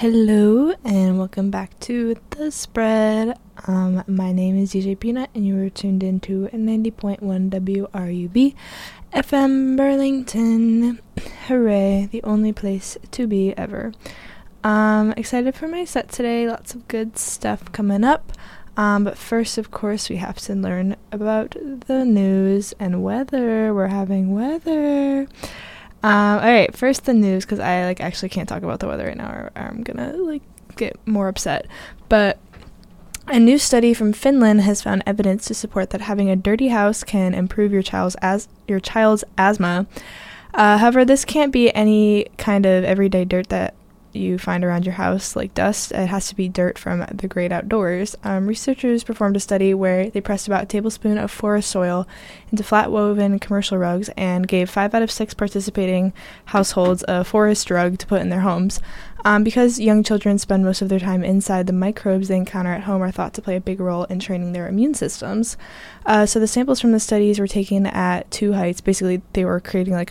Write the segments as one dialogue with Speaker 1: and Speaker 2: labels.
Speaker 1: Hello and welcome back to The Spread. My name is DJ Peanut and you are tuned into 90.1 WRUB FM Burlington. Hooray, the only place to be ever. Excited for my set today, lots of good stuff coming up. But first, of course, we have to learn about the news and weather. We're having weather. Alright, first the news, because I actually can't talk about the weather right now or I'm gonna get more upset. But a new study from Finland has found evidence to support that having a dirty house can improve your child's asthma. However, this can't be any kind of everyday dirt that you find around your house, like dust. It has to be dirt from the great outdoors. Researchers performed a study where they pressed about a tablespoon of forest soil into flat woven commercial rugs and gave 5 out of 6 participating households a forest rug to put in their homes. Because young children spend most of their time inside, the microbes they encounter at home are thought to play a big role in training their immune systems. So the samples from the studies were taken at 2 heights. Basically, they were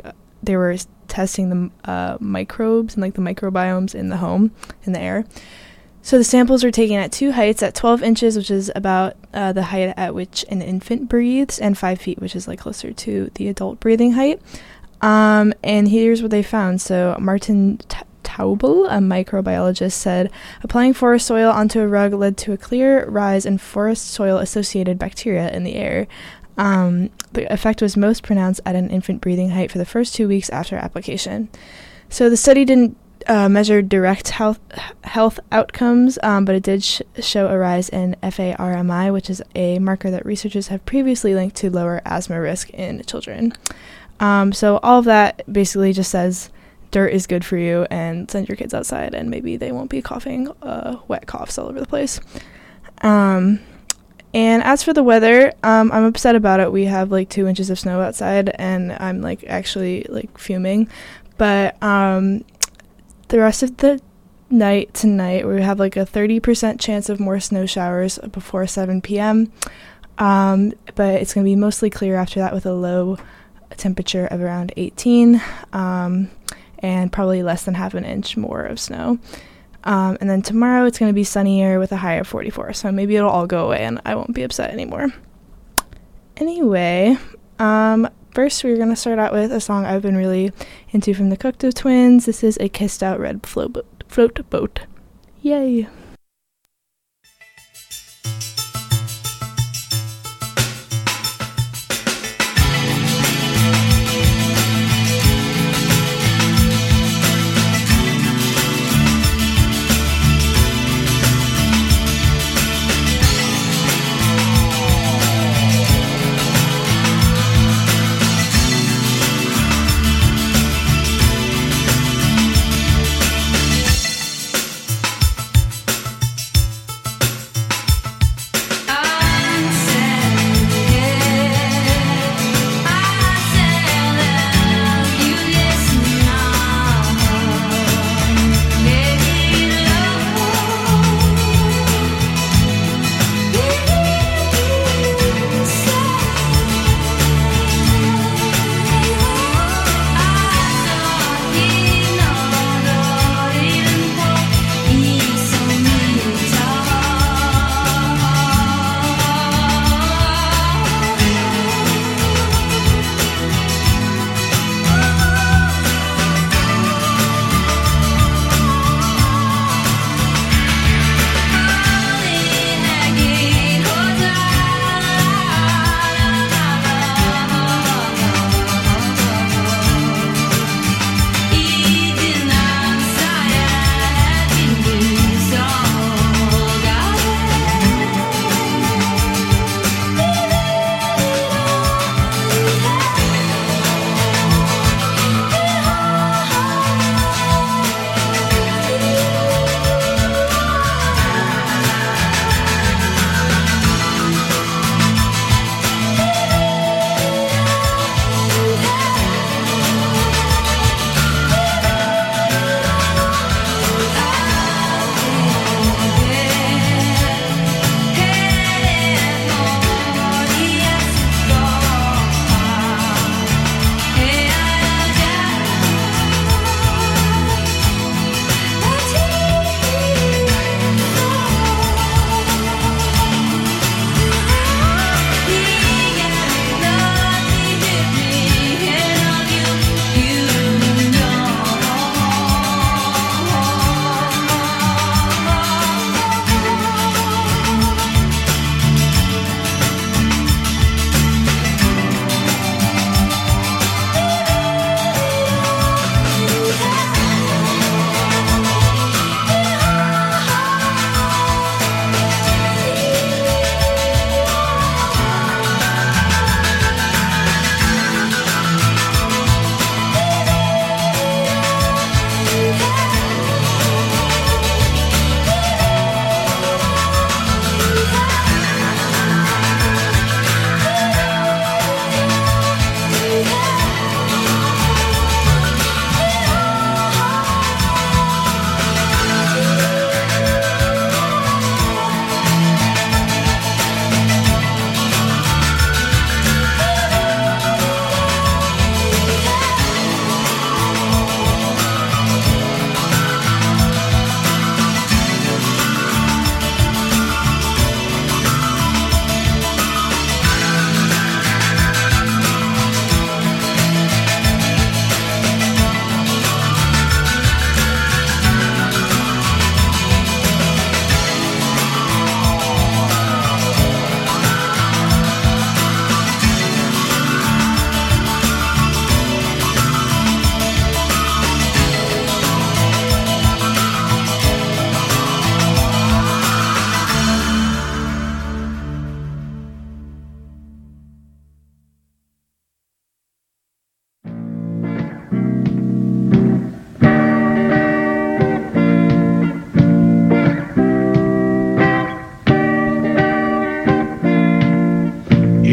Speaker 1: testing the microbes and the microbiomes in the home, in the air. So the samples were taken at 2 heights, at 12 inches, which is about the height at which an infant breathes, and 5 feet, which is closer to the adult breathing height. And here's what they found. So Martin Taubel, a microbiologist, said applying forest soil onto a rug led to a clear rise in forest soil associated bacteria in the air. The effect was most pronounced at an infant breathing height for the first 2 weeks after application. So the study didn't measure direct health outcomes, but it did show a rise in FARMI, which is a marker that researchers have previously linked to lower asthma risk in children. So all of that basically just says dirt is good for you, and send your kids outside and maybe they won't be coughing wet coughs all over the place. And as for the weather, I'm upset about it. We have 2 inches of snow outside, and I'm actually fuming. But the rest of the night tonight, we have a 30% chance of more snow showers before 7 p.m. But it's going to be mostly clear after that with a low temperature of around 18, and probably less than half an inch more of snow. And then tomorrow it's going to be sunnier with a high of 44, so maybe it'll all go away and I won't be upset anymore. Anyway, first we're going to start out with a song I've been really into from the Cocteau Twins. This is A Kissed Out Red Float Boat. Yay!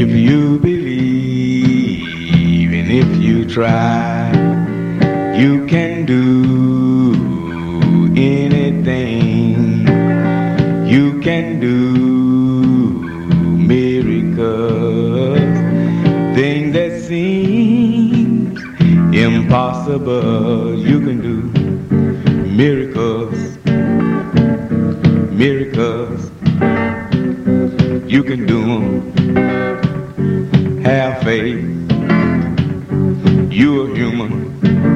Speaker 2: you believe and if you try, you can do anything. You can do miracles, things that seem impossible. You can do miracles, miracles. You can do them. Have faith. You're human,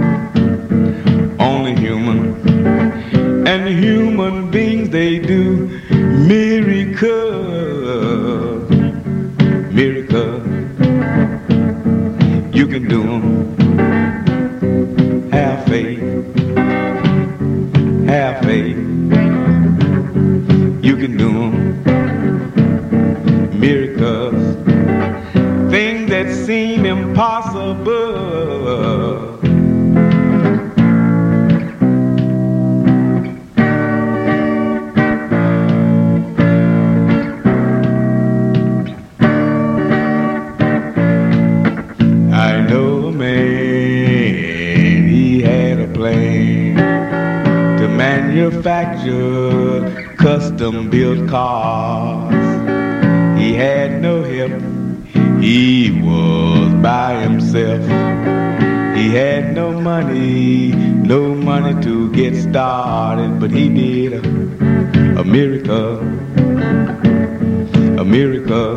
Speaker 2: only human. And human beings, they do miracles, miracles. You can do them. Have faith, have faith. You can do them. Miracles, things that seem impossible. I know a man, he had a plan to manufacture custom-built cars. He had no help, he was by himself. He had no money to get started, but he did a miracle, a miracle.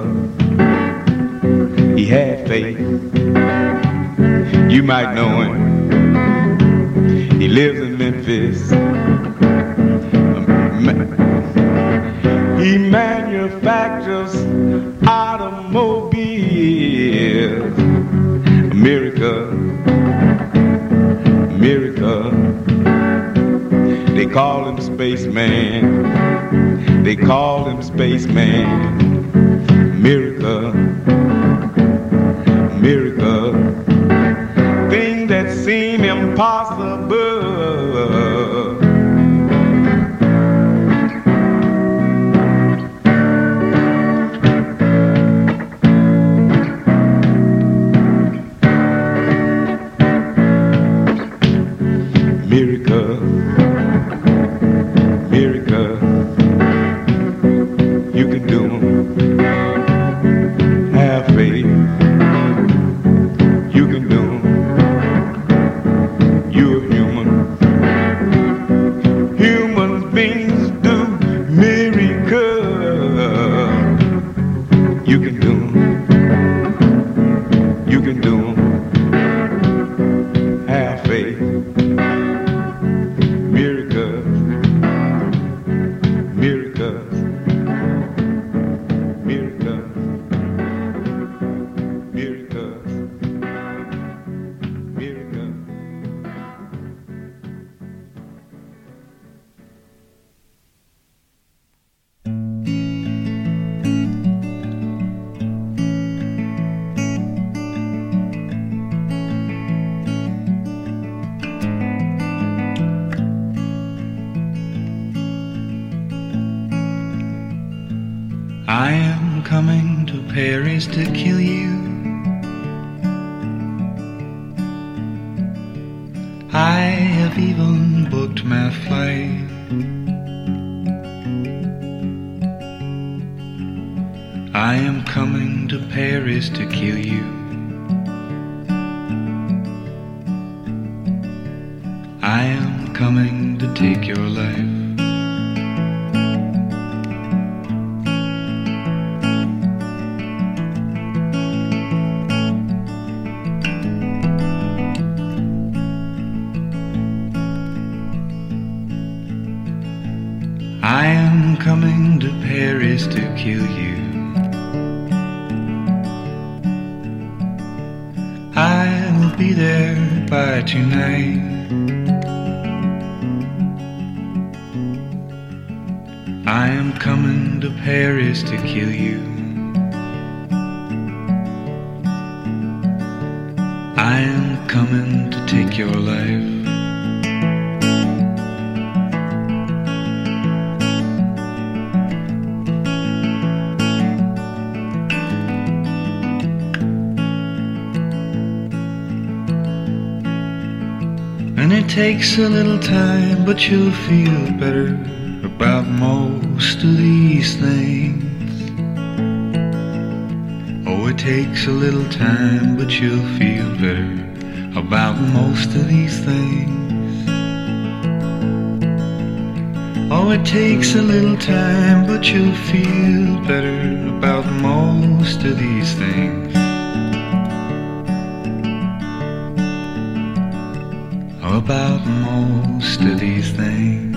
Speaker 2: He had faith. You might know him. He lives in Memphis. He manufactures automobiles. A miracle, a miracle. They call him Spaceman. They call him Spaceman. Miracle, miracle. Things that seem impossible. Miracle, miracle, you can do them. Have faith, you can do them. You're human. Human beings do miracles. You can do them. You can do them. Have faith.
Speaker 3: I am coming to Paris to kill you. I have even booked my flight. I am coming to Paris to kill you. I am coming to take your life. I am coming to Paris to kill you. I will be there by tonight. I am coming to Paris to kill you. I am coming to take your life. takes a little time, but you'll feel better about most of these things. Oh, it takes a little time, but you'll feel better about most of these things. Oh, it takes a little time, but you'll feel better about most of these things. About most of these things.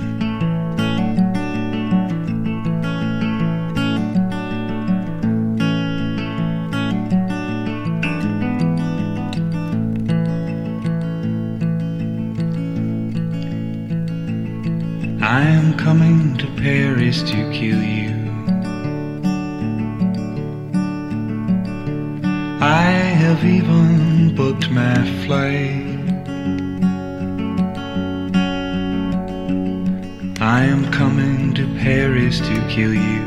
Speaker 3: I am coming to Paris to kill you. I have even booked my flight. I am coming to Paris to kill you.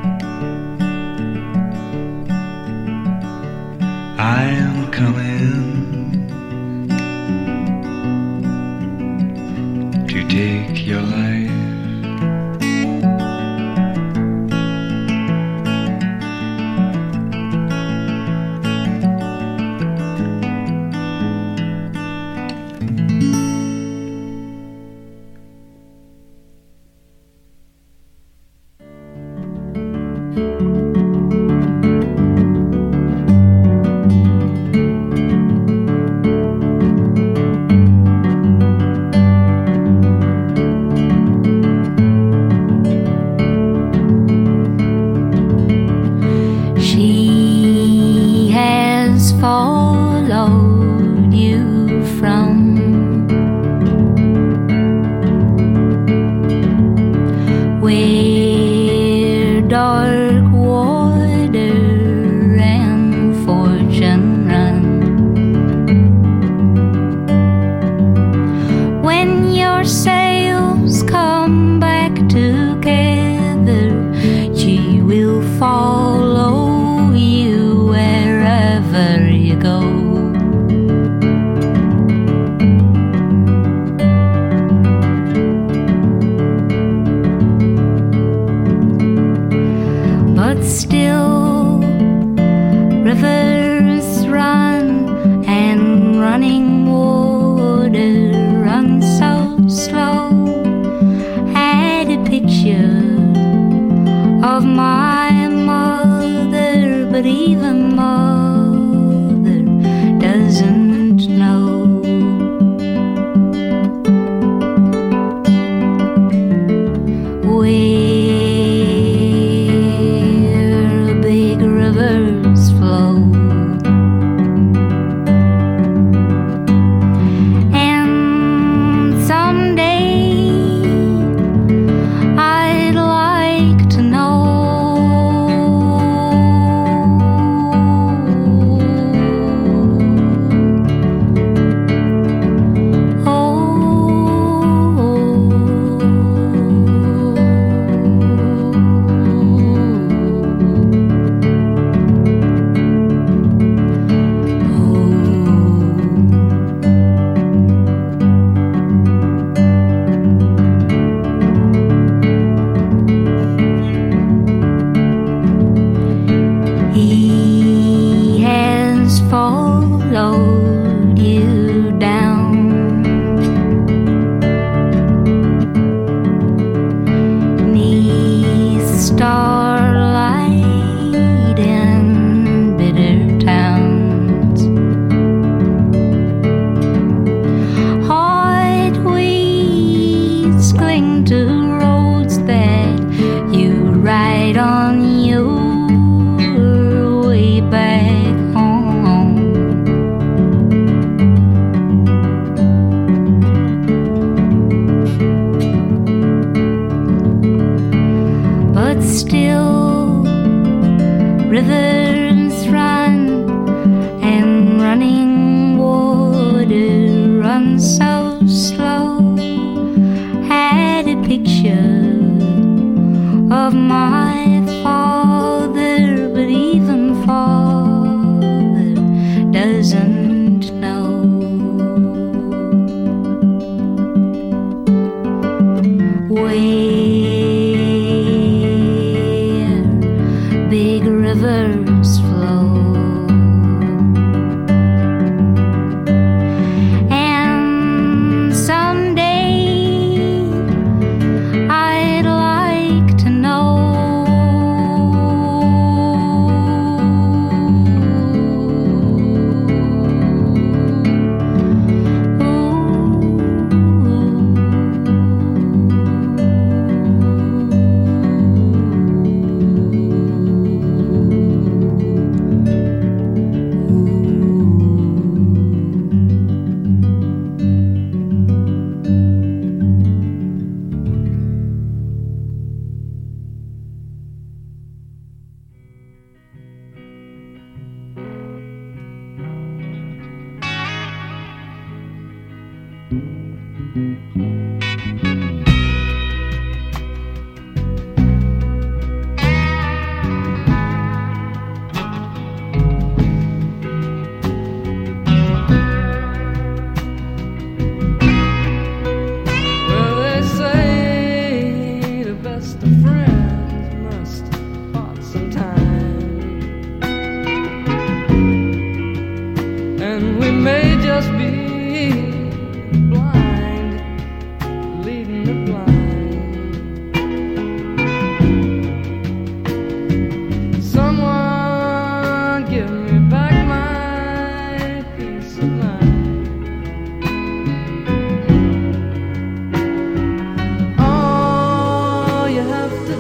Speaker 3: I am coming to take your life.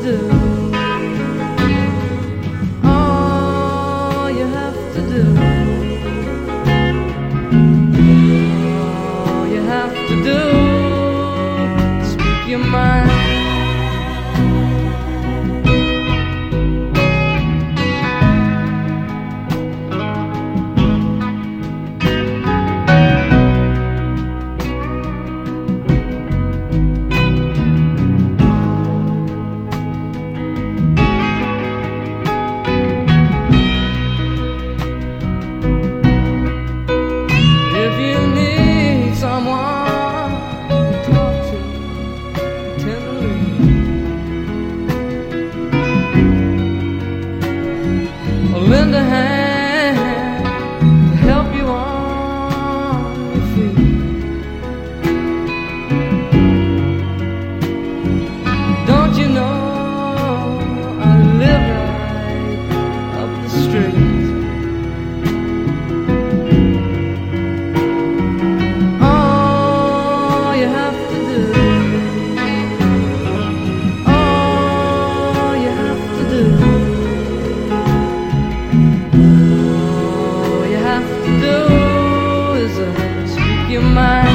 Speaker 4: do, all you have to do, all you have to do, speak your mind. Lend a hand to help you on your feet. Don't you know I live right up the street? All you have to do, all you have to do, speak your mind.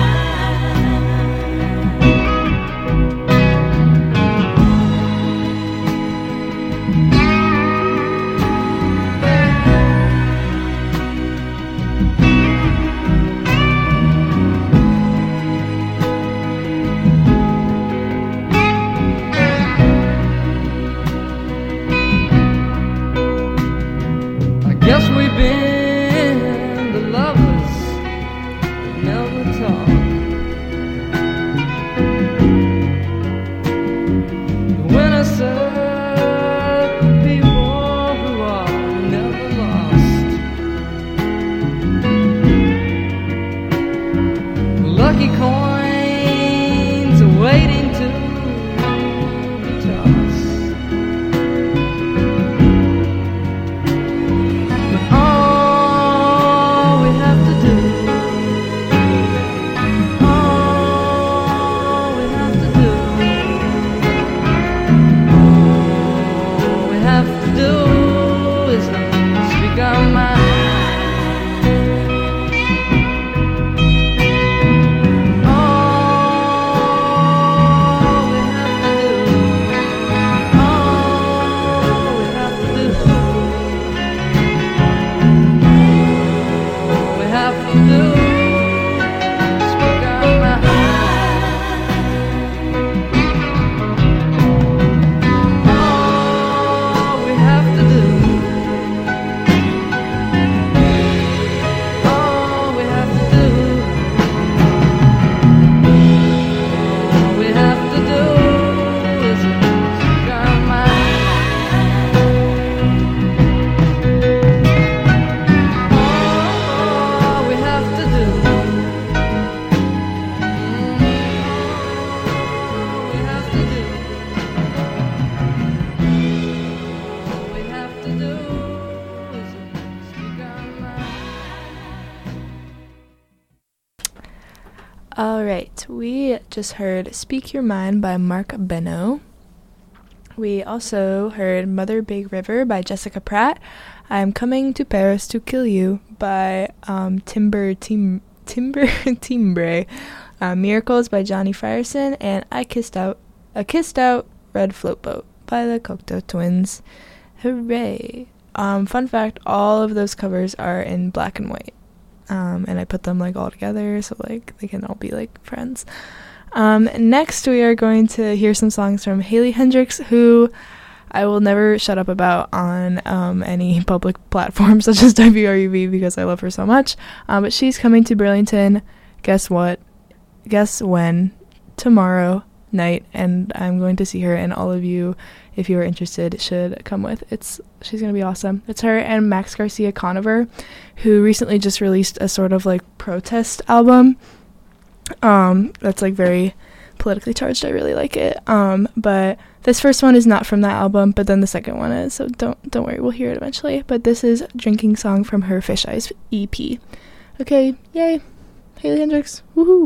Speaker 4: I guess we've been the lovers never talk. The winner said people who are never lost. Lucky coins are waiting to be tossed. But all we have to do, speak our mind. All we have to do, all we have to do, all we have to do, speak our mind. All we have to do,
Speaker 1: Alright, we just heard Speak Your Mind by Mark Beno. We also heard Mother Big River by Jessica Pratt. I'm Coming to Paris to Kill You by Timbre, Miracles by Johnny Frierson, and A Kissed Out Red Float Boat by the Cocteau Twins. Hooray! Fun fact, all of those covers are in black and white. And I put them like all together so like they can all be like friends. Next we are going to hear some songs from Haley Hendrix, who I will never shut up about on any public platform such as WRUV because I love her so much. But she's coming to Burlington, guess what? Guess when? Tomorrow night, and I'm going to see her, and all of you, if you are interested, should come with. She's gonna be awesome. It's her and Max Garcia Conover, who recently just released a sort of like protest album that's like very politically charged. I really like it. But this first one is not from that album, but then the second one is, so don't worry, we'll hear it eventually. But this is Drinking Song from her Fish Eyes EP. Okay, yay, Haley Hendrix, woohoo.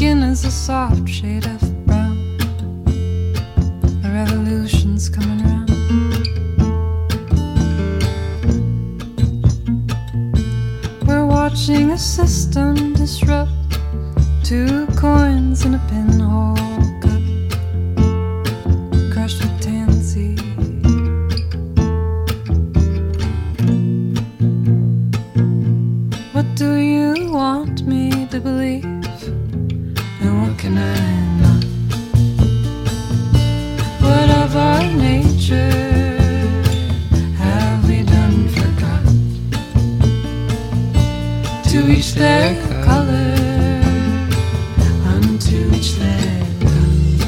Speaker 5: skin is a soft shade of brown. The revolution's coming round. We're watching a system disrupt. 2 coins in a pinhole cup, crushed with tansy. What do you want me to believe? And what can I not? What of our nature have we done forgot? To each their color, unto each their love.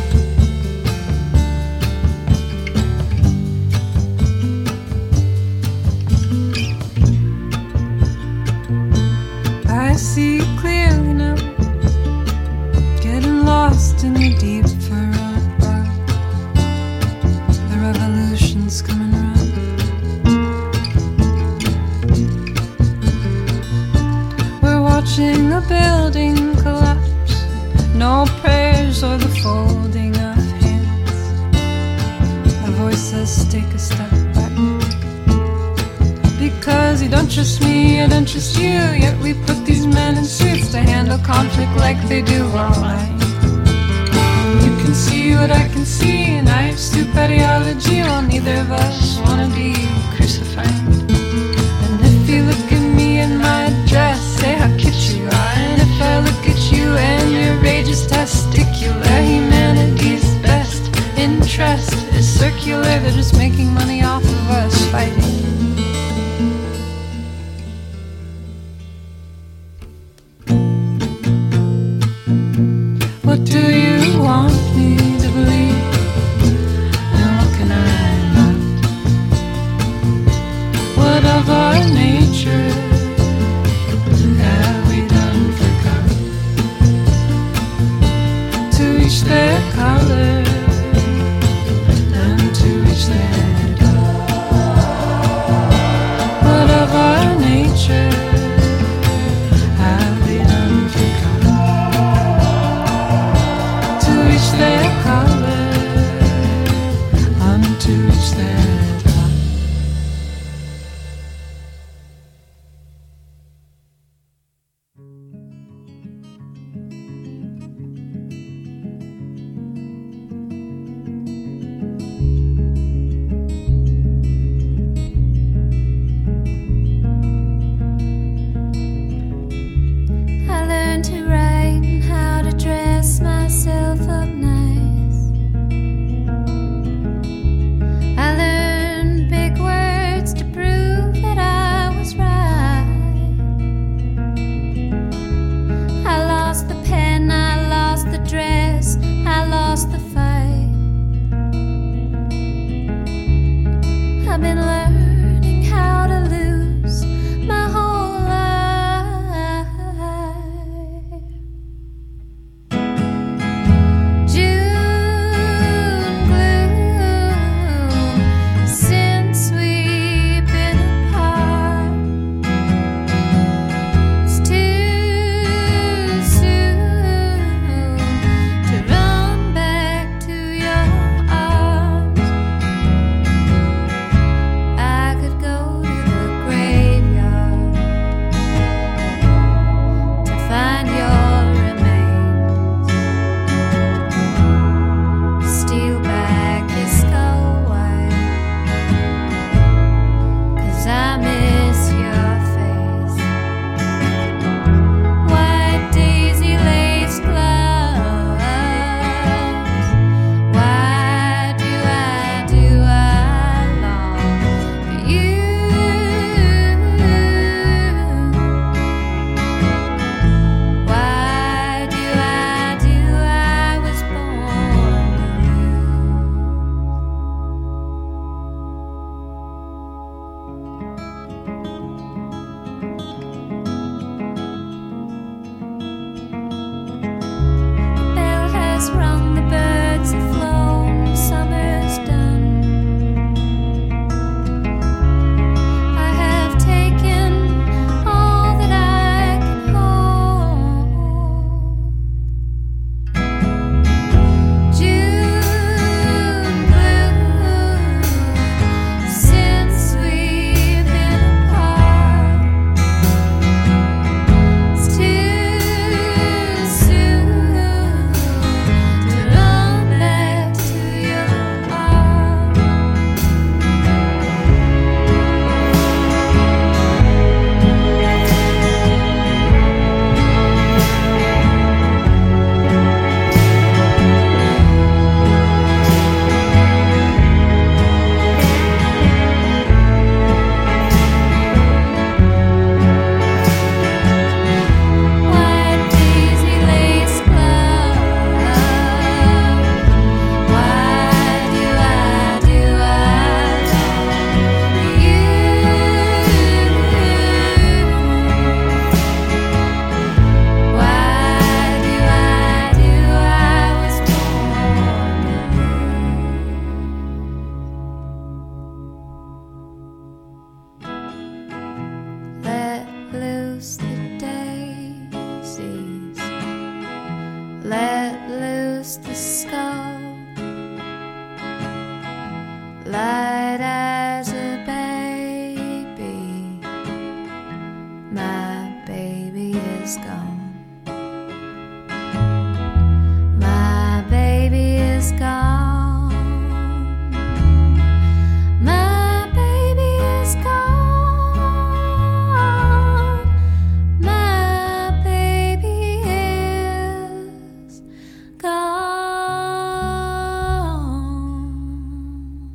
Speaker 5: I see clearly now, getting lost in the deep furrowed brow. The revolution's coming around. We're watching a building collapse. No prayers or the folding of hands. A voice says take a step back. Because you don't trust me, I don't trust you. Yet we put these men in suits to handle conflict like they do online. You can see what I can see, and I have stupid ideology. Well, neither of us wanna be crucified. And if you look at me in my dress, say how cute you are. And if I look at you and your rage is testicular, humanity's best interest is circular. They're just making money off of us fighting. What do you want me to believe? And what can I not? What of our nature have we done forgot? To each their color, and to each their love. What of our nature have we done forgot? To each their color, unto each their love.
Speaker 6: I learned to write and how to dress myself up nice. I learned big words to prove that I was right. I lost the pen, I lost the dress, I lost the fight. I've been learning how to lose my whole life. June gloom, since we've been apart. It's too soon to run back to your arms. I could go to the graveyard to find your remains. Steal back your skull white, 'cause I miss your face. White daisy lace gloves. Why do I long for you? Why do I was born to The bell has rung, the birds have flown, summer's done. I have taken all that I can hold. as the skull, light as a baby. My baby is gone. My baby is gone. My baby is gone. My baby is gone.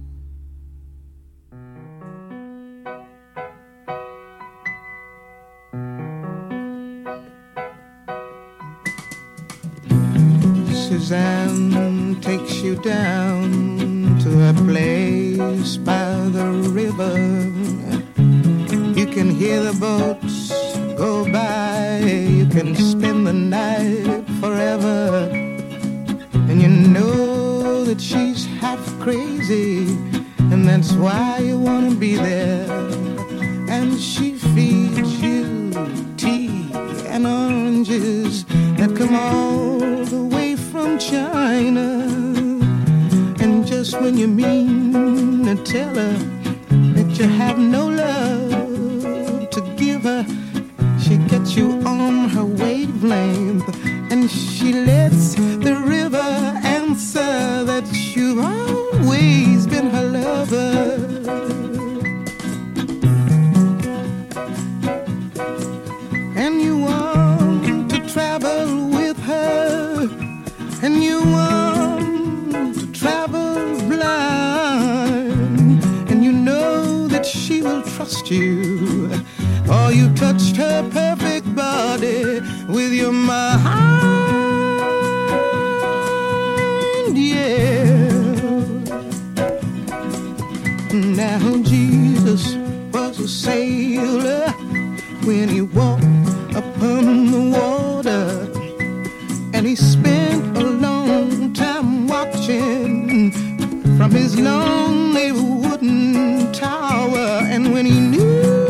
Speaker 7: Suzanne takes you down to a place by the river. You can hear the boats go by. You can spend the night forever. And you know that she's half crazy, and that's why you want to be there. And she feeds you tea and oranges that come all the way from China. And just when you mean to tell her that you have no love to give her, she gets you on her wavelength, and she lets the river answer that you've always been her lover. And you want to travel with her, and you want to travel blind, and you know that she will trust you, or you touched her perfect body with your mind, yeah. Now Jesus was a sailor when he walked upon the water, and he spent a long time watching from his lonely wooden tower. And when he knew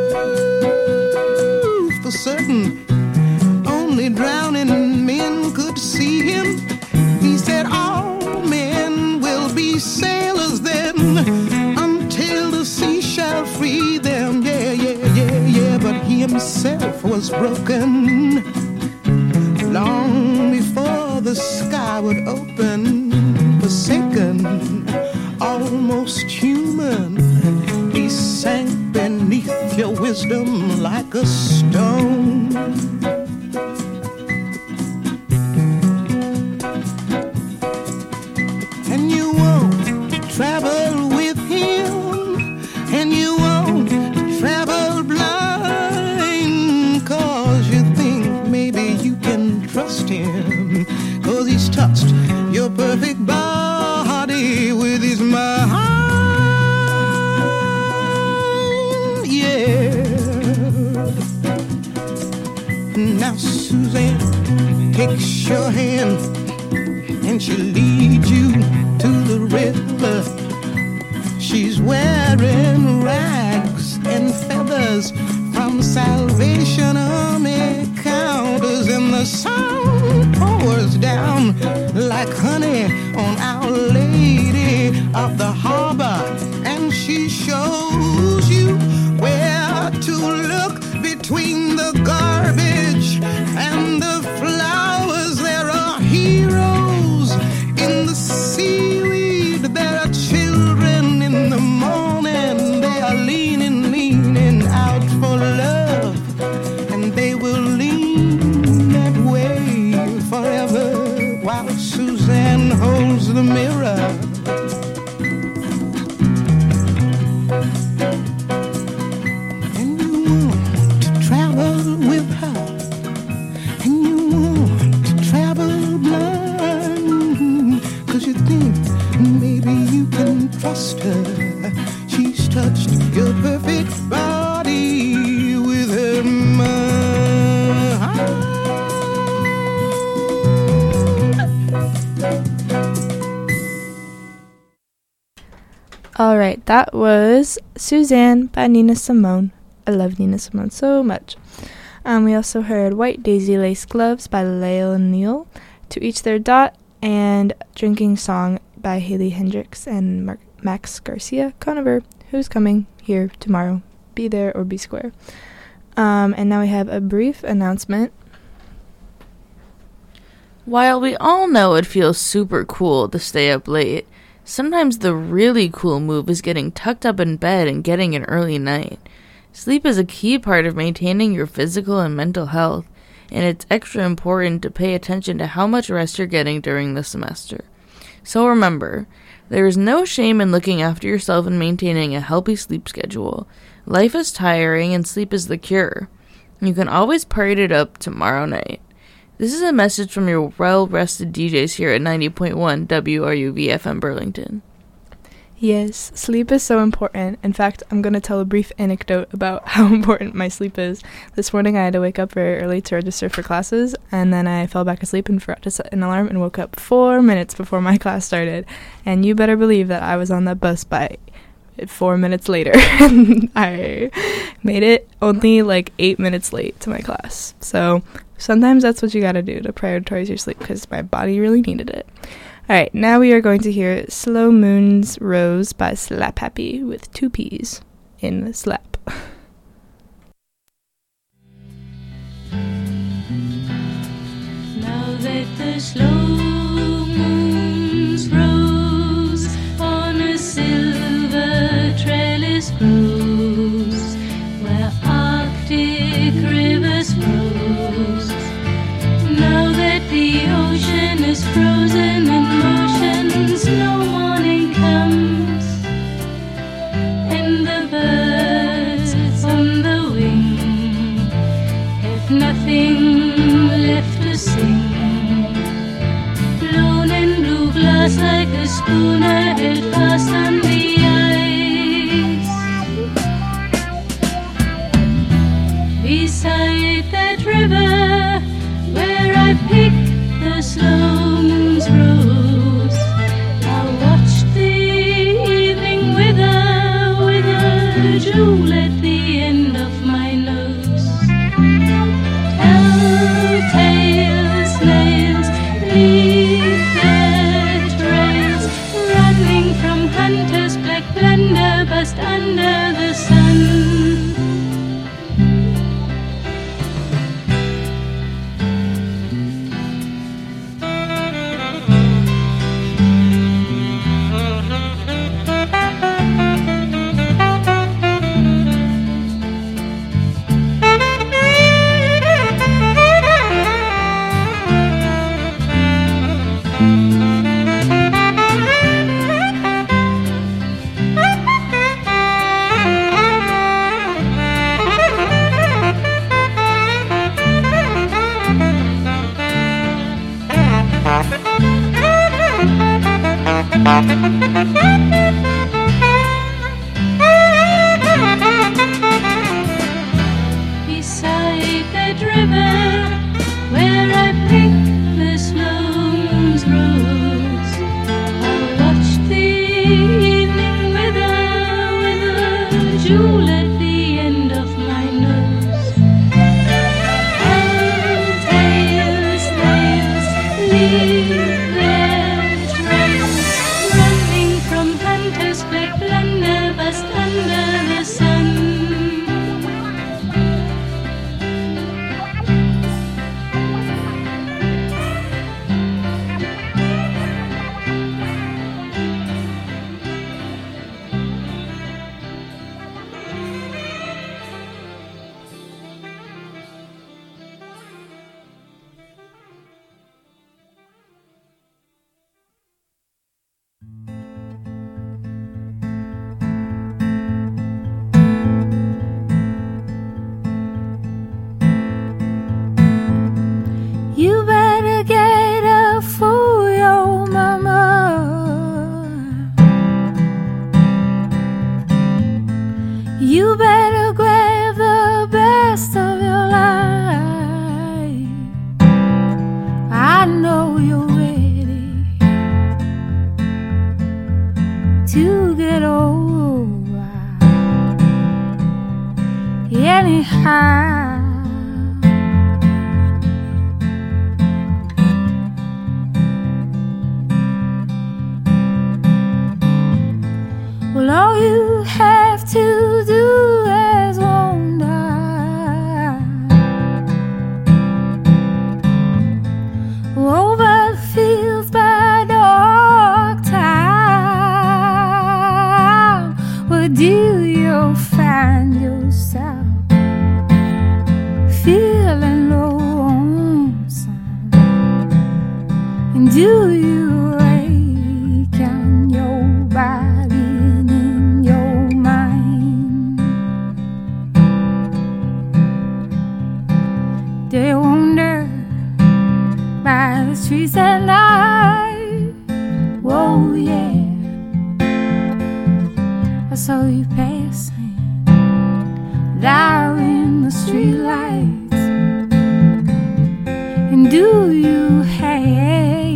Speaker 7: for certain only drowning men could see him, he said all men will be sailors then, until the sea shall free them. Yeah, yeah, yeah, yeah. But he himself was broken long before the sky would open. Forsaken, almost human, he sank beneath your wisdom like a stone. And you won't travel with him, and you won't travel blind, 'cause you think maybe you can trust him, 'cause he's touched your perfect body with his mind, yeah. Now Suzanne takes your hand, and she leads you to the river. She's wearing rags and feathers from Salvation Army counters, and the sun pours down like honey on Our Lady of the Harbor, and she shows you where to look between the garbage and the flowers. There are heroes in the seaweed, there are children in the morning. They are leaning, leaning out for love, and they will lean that way forever while Suzanne holds the mirror. And you want to travel with her, and you want to travel blind, 'cause you think maybe you can trust her. She's touched your perfect body with her mind.
Speaker 1: Alright, that was Suzanne by Nina Simone. I love Nina Simone so much. We also heard White Daisy Lace Gloves by Lael Neal, To Each Their Dot, and Drinking Song by Haley Hendricks and Max Garcia Conover, who's coming here tomorrow. Be there or be square. And now we have a brief announcement.
Speaker 8: While we all know it feels super cool to stay up late, sometimes the really cool move is getting tucked up in bed and getting an early night. Sleep is a key part of maintaining your physical and mental health, and it's extra important to pay attention to how much rest you're getting during the semester. So remember, there is no shame in looking after yourself and maintaining a healthy sleep schedule. Life is tiring and sleep is the cure. You can always party it up tomorrow night. This is a message from your well-rested DJs here at 90.1 WRUV FM Burlington.
Speaker 1: Yes, sleep is so important. In fact, I'm going to tell a brief anecdote about how important my sleep is. This morning I had to wake up very early to register for classes, and then I fell back asleep and forgot to set an alarm and woke up 4 minutes before my class started. And you better believe that I was on that bus by 4 minutes later. I made it only like 8 minutes late to my class. So sometimes that's what you gotta do to prioritize your sleep, because my body really needed it. Alright, now we are going to hear Slow Moon's Rose by Slap Happy with 2 P's in slap.
Speaker 6: Now that the slow moon's rose on a silver trellis grows, where Arctic rivers flows. Now that the ocean is frozen in motions, no morning comes, and the birds on the wing have nothing left to sing. Blown in blue glass like a schooner held fast on the ice. Beside that river where I picked the slow moon's rose, I watched the evening wither, jewel at the end of my nose. Telltale snails leave their trails, running from hunters, black blunderbuss under the sun. Beside that river where I picked the slow moon's rose, I watched the evening wither, jewel at the end of my nose. Telltale snails leave their trails, running from hunters, black blunderbuss under the sun.
Speaker 5: streets at night. Whoa, yeah, I saw you passing there in the streetlights. And do you have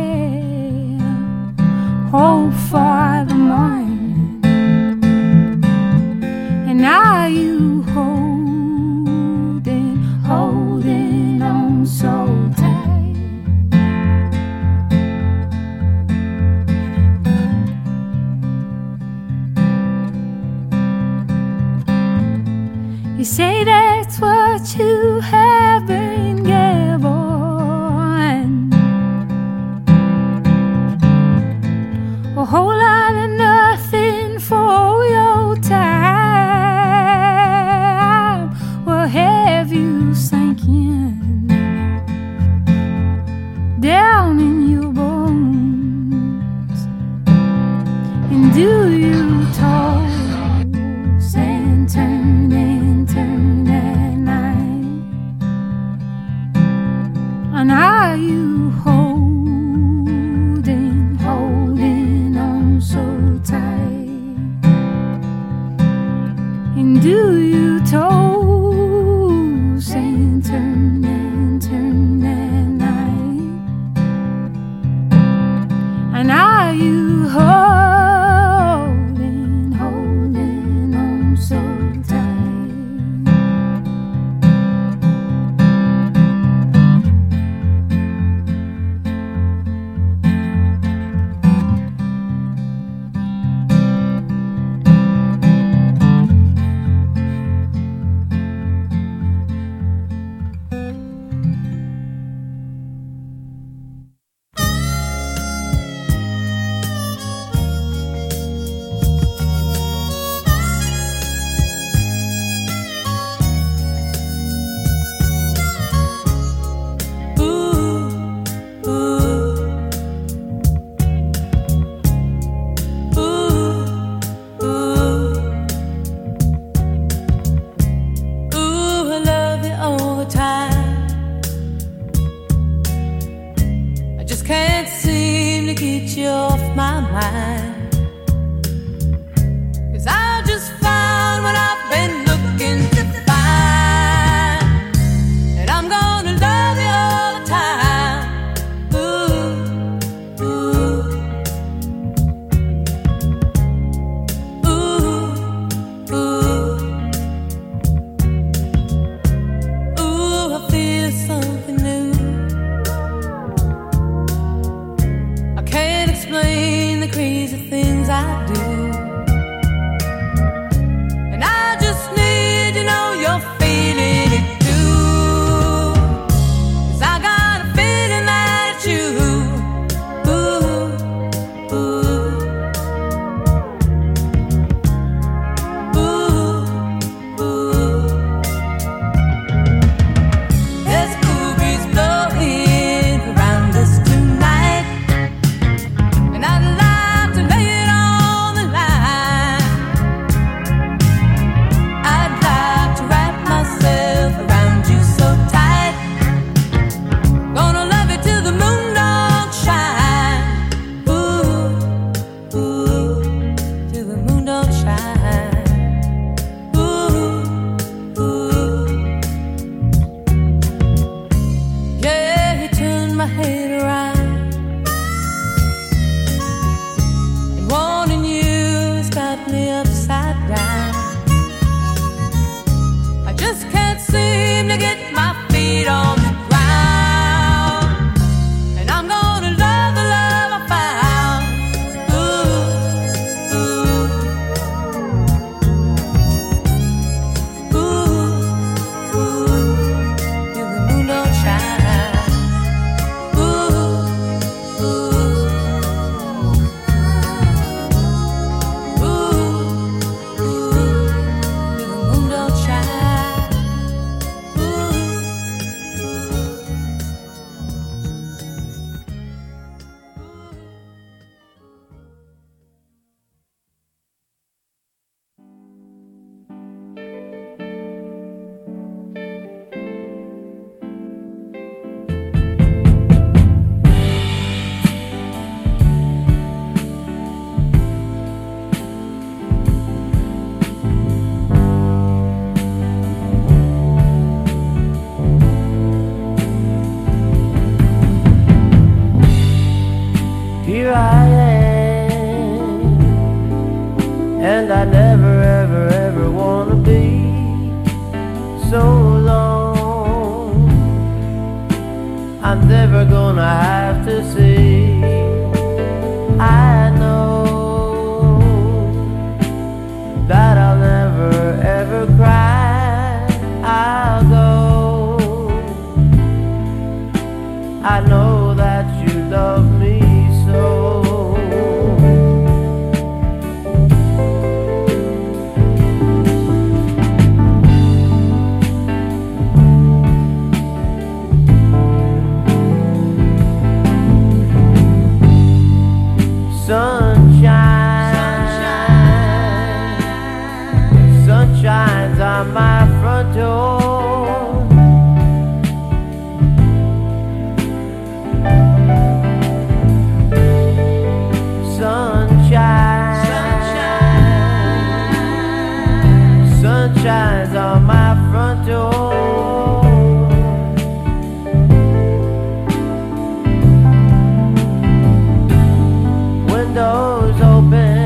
Speaker 5: hope for the morning? And are you holding on so tight? You say that's what you have been given, a whole lot of nothing for your time. Well, have you sinking down in your bones? And do you toss and turn at night? And are you holding on so tight? And do you toss and turn at night? And are you holding on so tight?
Speaker 9: Ooh,
Speaker 4: here I am, and I never, ever, ever wanna be so long. I'm never gonna have to see. I know that I'll never, ever cry. I'll go. I know that you love me so. Sun shines on my front door. Sun shines on my front door. Windows open.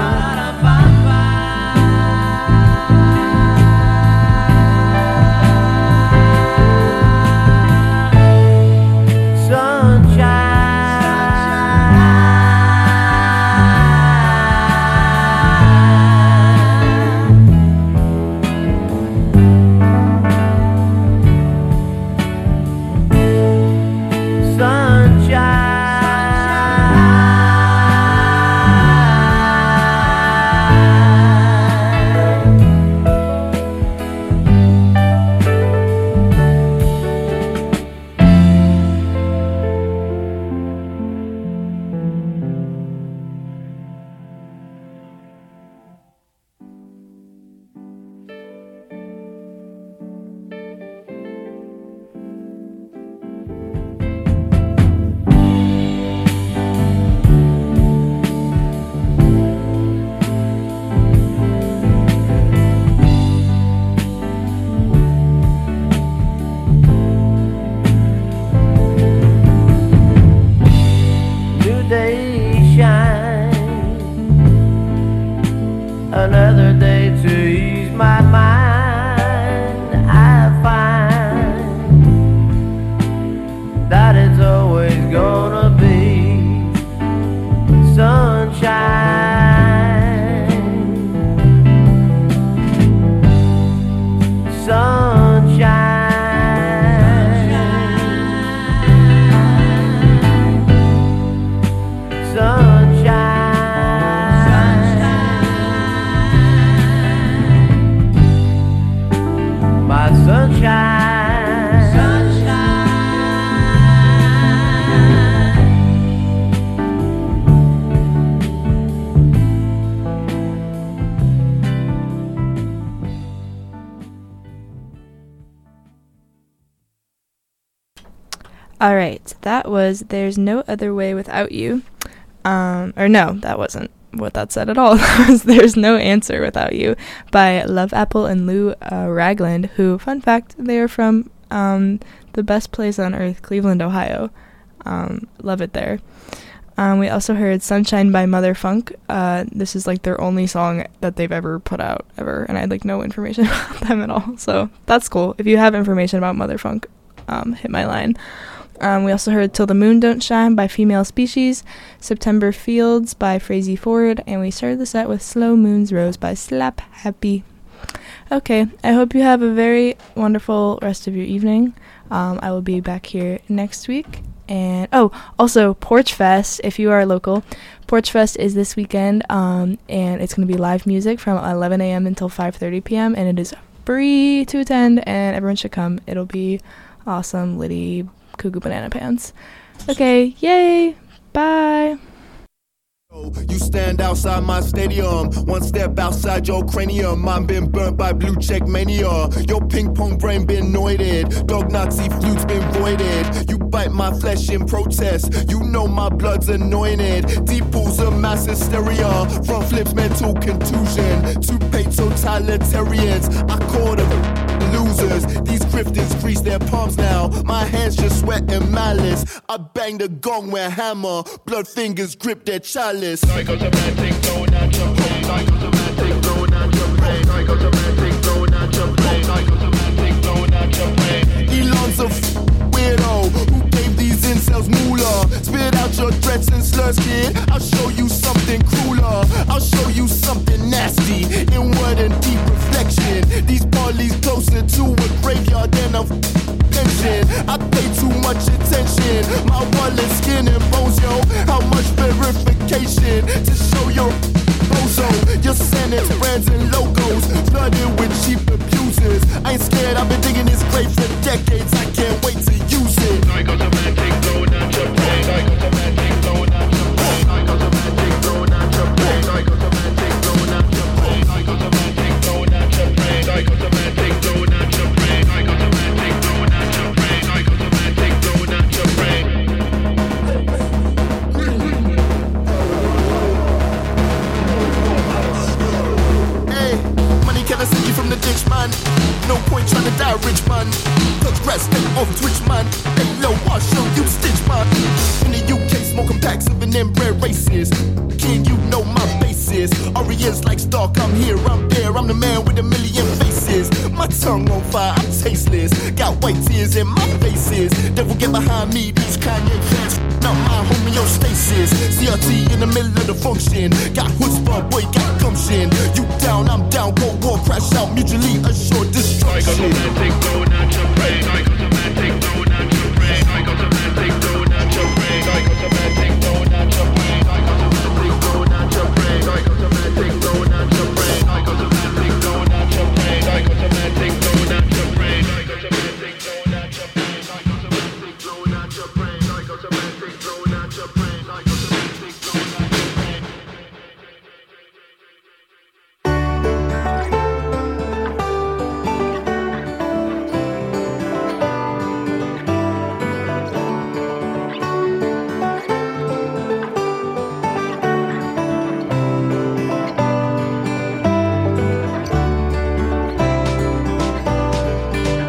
Speaker 4: Another day to ease my mind. I find that it's always gonna be sunshine.
Speaker 1: All right, that was There's No Other Way Without You. Or no, that wasn't what that said at all. That was There's No Answer Without You by Love Apple and Lou Ragland, who, fun fact, they are from the best place on earth, Cleveland, Ohio. Love it there. We also heard Sunshine by Mother Funk. This is like their only song that they've ever put out, ever, and I had like no information about them at all. So that's cool. If you have information about Mother Funk, hit my line. We also heard Till the Moon Don't Shine by Female Species, September Fields by Frazee Ford, and we started the set with Slow Moon's Rose by Slap Happy. Okay, I hope you have a very wonderful rest of your evening. I will be back here next week. And also Porch Fest, if you are local. Porch Fest is this weekend, and it's going to be live music from 11 a.m. until 5:30 p.m., and it is free to attend, and everyone should come. It'll be awesome, litty, cuckoo banana pants. Okay, yay, bye.
Speaker 9: You stand outside my stadium, one step outside your cranium. Mine been burnt by blue check mania. Your ping pong brain been noited, dog Nazi flute's been voided. You bite my flesh in protest, you know my blood's anointed. Deep pools of mass hysteria, front flips mental contusion. Two pay totalitarians, I call them losers. These grifters grease their palms now. My hands just sweat and malice. I bang the gong with hammer. Blood fingers grip their chalice. Psychosomatic, no natural pain. Psychosomatic, no natural pain. Psychosomatic, no natural pain. Psychosomatic, no natural pain. Elon's a weirdo who gave these incels moolah. Spit out your threats and slurs, kid. I'll show you something crueler. I'll show you something nasty. Inward and deep reflection. These parleys closer to a graveyard than a pension. I pay too much attention. My wallet, skin and bones, yo. How much verification to show your bozo? Your Senate brands and logos flooded with cheap abusers. I ain't scared, I've been digging this grave for decades. I can't wait to use it. Psychosomatic, no natural pain. Psychosomatic, no natural pain. Psychosomatic, no natural pain. Psychosomatic, no natural pain. Psychosomatic, no natural pain. Psychosomatic, no natural pain. Psychosomatic, no natural pain. Psychosomatic, no natural pain. Hey, money can I send you from the ditch, man? No point trying to die rich, man. Touch grass, step off Twitch, man. Hey, low, I'll show you stitch, man. In the UK, smoking packs of an inbred races. Kid, you know my basis. Arias like Stark, I'm here, I'm there. I'm the man with a million faces. My tongue on fire, I'm tasteless. Got white tears in my faces. Devil get behind me, these Kanye fans. Not my homeostasis. CRT in the middle of the function. Got chutzpah, boy, got gumption. You down, I'm down, go war, crash out, mutually assured destruction. Psychosomatic, no natural pain. Psychosomatic, no natural pain. Psychosomatic, no natural pain. Psychosomatic, no natural pain. Psychosomatic, no natural pain. Psychosomatic, no natural pain. Psychosomatic, no natural pain. Psychosomatic, no natural pain. Psychosomatic, no natural pain. Psychosomatic, no natural pain. Psychosomatic, no natural pain. Psychosomatic, no natural pain.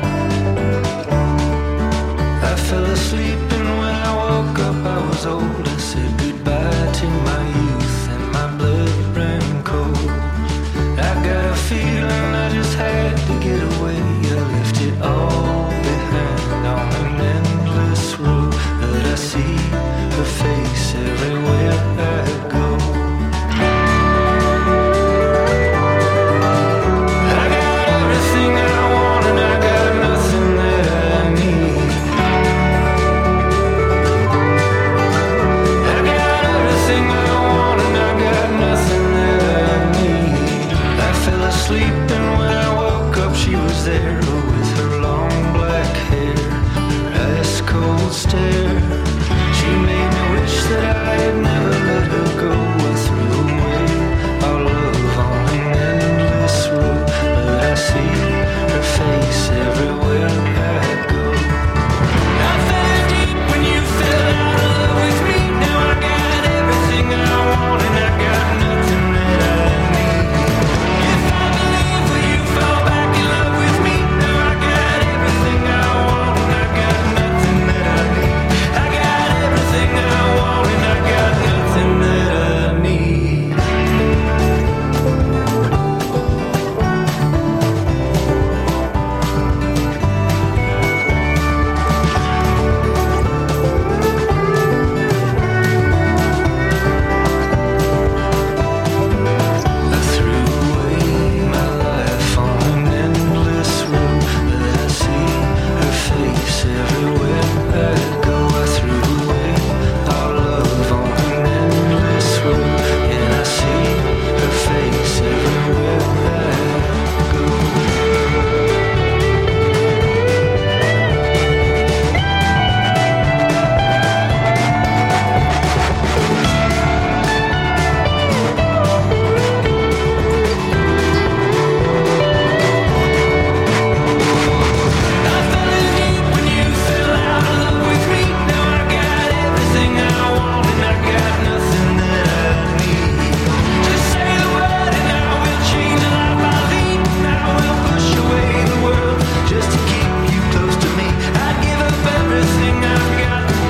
Speaker 3: I fell asleep and when I woke up I was older.